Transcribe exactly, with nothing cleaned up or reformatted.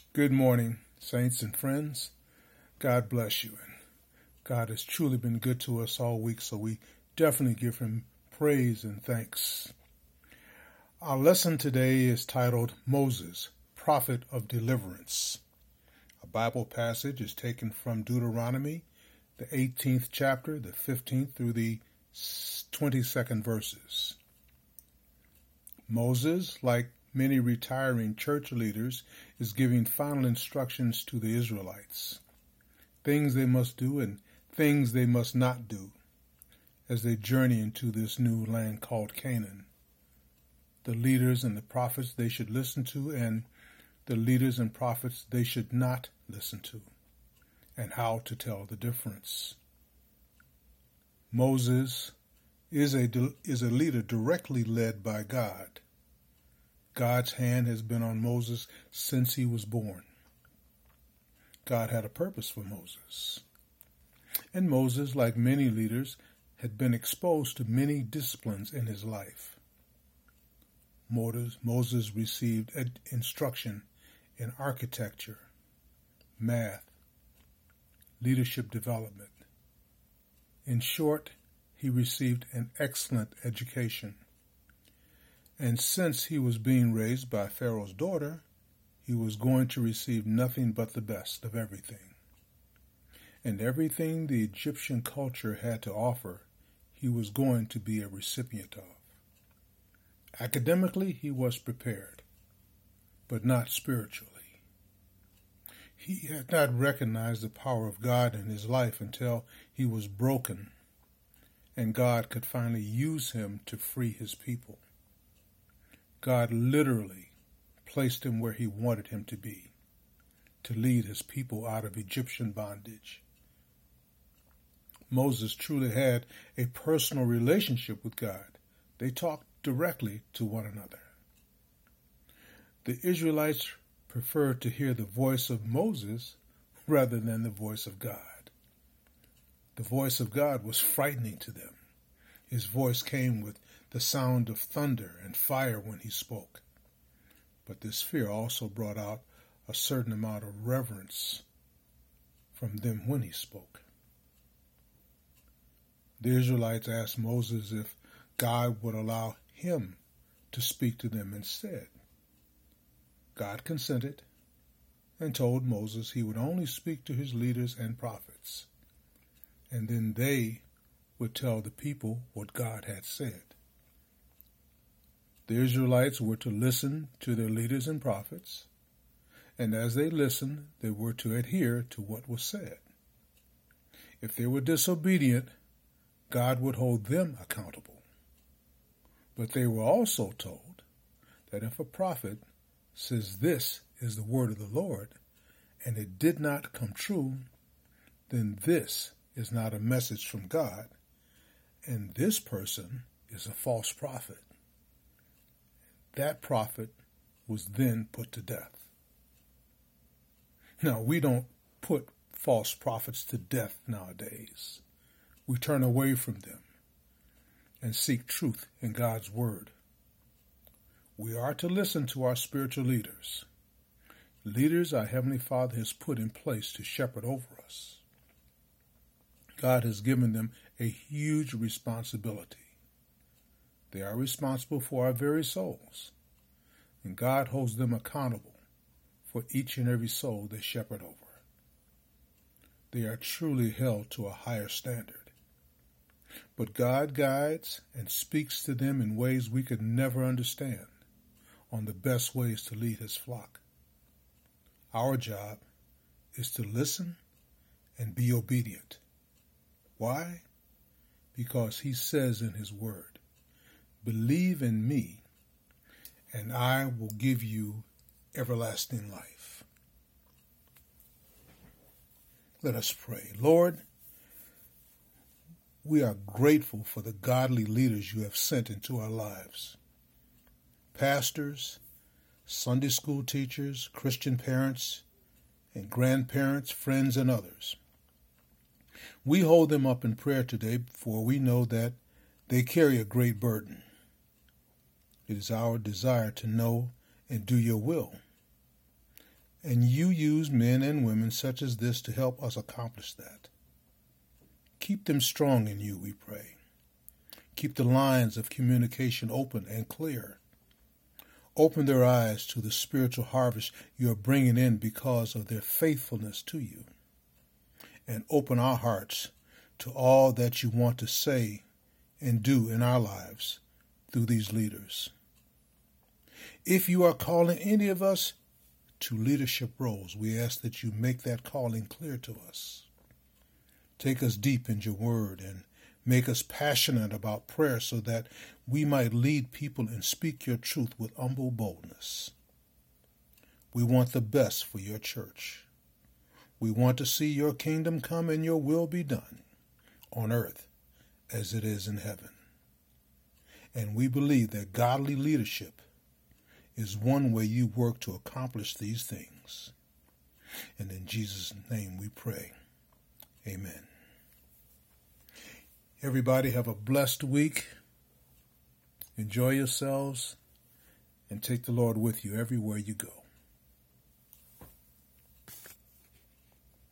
Good morning, saints and friends. God bless you. And God has truly been good to us all week, so we definitely give him praise and thanks. Our lesson today is titled Moses, Prophet of Deliverance. A Bible passage is taken from Deuteronomy, the eighteenth chapter, the fifteenth through the twenty-second verses. Moses, like many retiring church leaders, is giving final instructions to the Israelites, things they must do and things they must not do as they journey into this new land called Canaan. The leaders and the prophets they should listen to, and the leaders and prophets they should not listen to, and how to tell the difference. Moses is a, is a leader directly led by God. God's hand has been on Moses since he was born. God had a purpose for Moses. And Moses, like many leaders, had been exposed to many disciplines in his life. Moses received instruction in architecture, math, leadership development. In short, he received an excellent education. And since he was being raised by Pharaoh's daughter, he was going to receive nothing but the best of everything. And everything the Egyptian culture had to offer, he was going to be a recipient of. Academically, he was prepared, but not spiritually. He had not recognized the power of God in his life until he was broken, and God could finally use him to free his people. God literally placed him where he wanted him to be, to lead his people out of Egyptian bondage. Moses truly had a personal relationship with God. They talked directly to one another. The Israelites preferred to hear the voice of Moses rather than the voice of God. The voice of God was frightening to them. His voice came with the sound of thunder and fire when he spoke. But this fear also brought out a certain amount of reverence from them when he spoke. The Israelites asked Moses if God would allow him to speak to them instead. God consented and told Moses he would only speak to his leaders and prophets, and then they would tell the people what God had said. The Israelites were to listen to their leaders and prophets, and as they listened, they were to adhere to what was said. If they were disobedient, God would hold them accountable. But they were also told that if a prophet says this is the word of the Lord, and it did not come true, then this is not a message from God, and this person is a false prophet. That prophet was then put to death. Now, we don't put false prophets to death nowadays. We turn away from them and seek truth in God's word. We are to listen to our spiritual leaders, leaders our Heavenly Father has put in place to shepherd over us. God has given them a huge responsibility. They are responsible for our very souls, and God holds them accountable for each and every soul they shepherd over. They are truly held to a higher standard. But God guides and speaks to them in ways we could never understand on the best ways to lead his flock. Our job is to listen and be obedient. Why? Because he says in his word, "Believe in me, and I will give you everlasting life." Let us pray. Lord, we are grateful for the godly leaders you have sent into our lives. Pastors, Sunday school teachers, Christian parents, and grandparents, friends, and others. We hold them up in prayer today, for we know that they carry a great burden. It is our desire to know and do your will. And you use men and women such as this to help us accomplish that. Keep them strong in you, we pray. Keep the lines of communication open and clear. Open their eyes to the spiritual harvest you are bringing in because of their faithfulness to you. And open our hearts to all that you want to say and do in our lives through these leaders. If you are calling any of us to leadership roles, we ask that you make that calling clear to us. Take us deep in your word and make us passionate about prayer so that we might lead people and speak your truth with humble boldness. We want the best for your church. We want to see your kingdom come and your will be done on earth as it is in heaven. And we believe that godly leadership is one way you work to accomplish these things. And in Jesus' name we pray. Amen. Everybody have a blessed week. Enjoy yourselves and take the Lord with you everywhere you go.